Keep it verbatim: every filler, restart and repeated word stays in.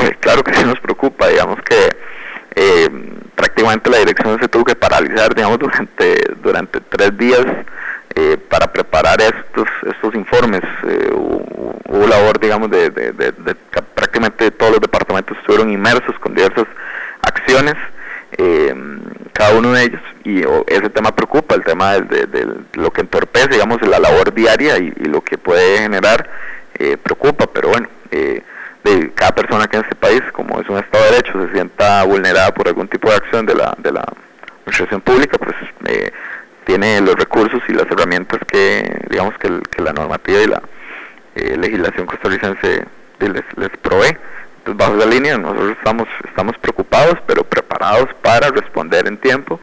claro que sí nos preocupa, digamos que eh, prácticamente la dirección se tuvo que paralizar, digamos, durante durante tres días eh, para preparar estos estos informes. Eh, hubo, hubo labor, digamos, de, de, de, de prácticamente todos los departamentos estuvieron inmersos con diversas acciones, eh, cada uno de ellos, y oh, ese tema preocupa, el tema de, de, de lo que entorpece, digamos, la labor diaria y, y lo que puede generar, eh, preocupa, pero bueno, eh, de cada persona que en este país, como es un Estado de Derecho, se sienta vulnerada por algún tipo de acción de la de la administración pública, pues eh, tiene los recursos y las herramientas que, digamos, que, el, que la normativa y la eh, legislación costarricense les, les provee. Entonces, bajo esa línea, nosotros estamos estamos preocupados, pero preparados para responder en tiempo